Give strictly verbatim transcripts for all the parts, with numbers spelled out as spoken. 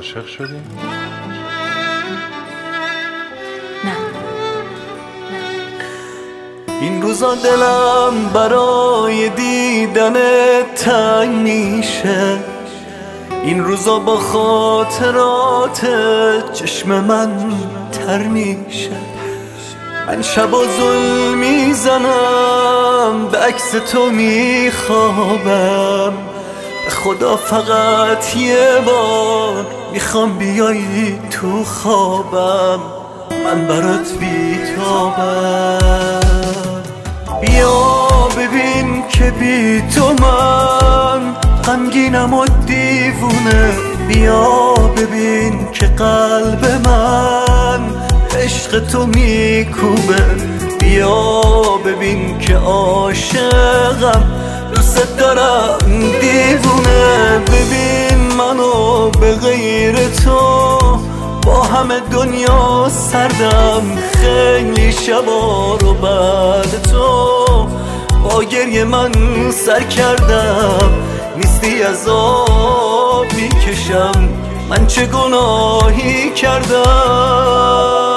عاشق شدی؟ نه. این روزا دلم برای دیدن تنگ میشه، این روزا با خاطرات چشم من تر میشه. من شبا زل میزنم به عکس تو میخوابم، به خدا فقط یه بار میخوام بیایی تو خوابم، من برات بیتابم. بیا ببین که بی تو من غمگینم و دیوونه، بیا ببین که قلب من عشق تو میکوبه، بیا ببین که عاشقم دوست دارم دیوونه. ببین منو به غیر تو با همه دنیا سردم، خیلی شبا رو بعد تو با گریه من سر کردم. نیستی از آب میکشم، من چه گناهی کردم؟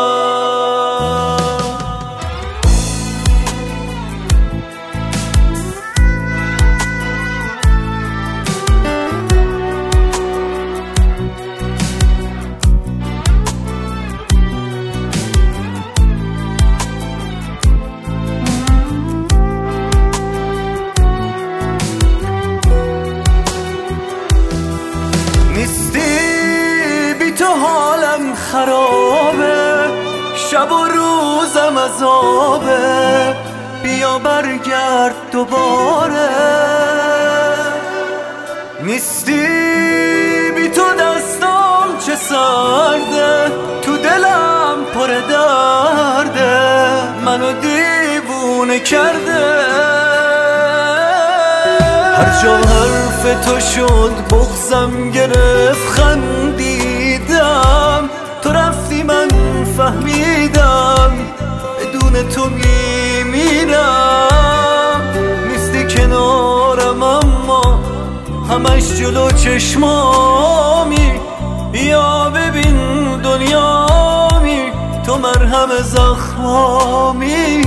نیستی بی تو حالم خرابه، شب و روزم عذابه، بیا برگرد دوباره. نیستی بی تو دستام چه سرده، تو دلم پر درده، منو دیوونه کرده. هر جا حرف تو شد بغضم گرفت، خندیدم تو رفتی من فهمیدم بدون تو میمیرم. نیستی کنارم اما همش جلو چشمامی، بیا ببین دنیامی تو مرهم زخمامی.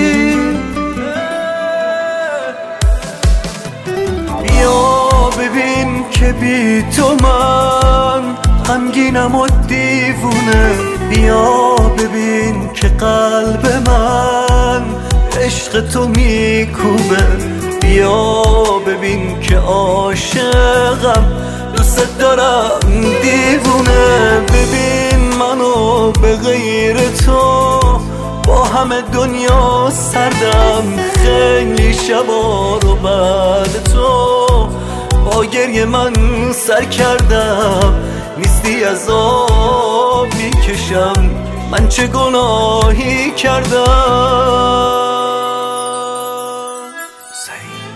بیا ببین که بی تو من غمگینم و دیوونه، بیا ببین که قلب من عشق تو میکوبه، بیا ببین که عاشقم دوست دارم دیوونه. ببین منو به غیر تو با همه دنیا سردم، خیلی شبا رو بعد تو با گریه من سر کردم. نیستی از آب میکشم، من چه گناهی کردم؟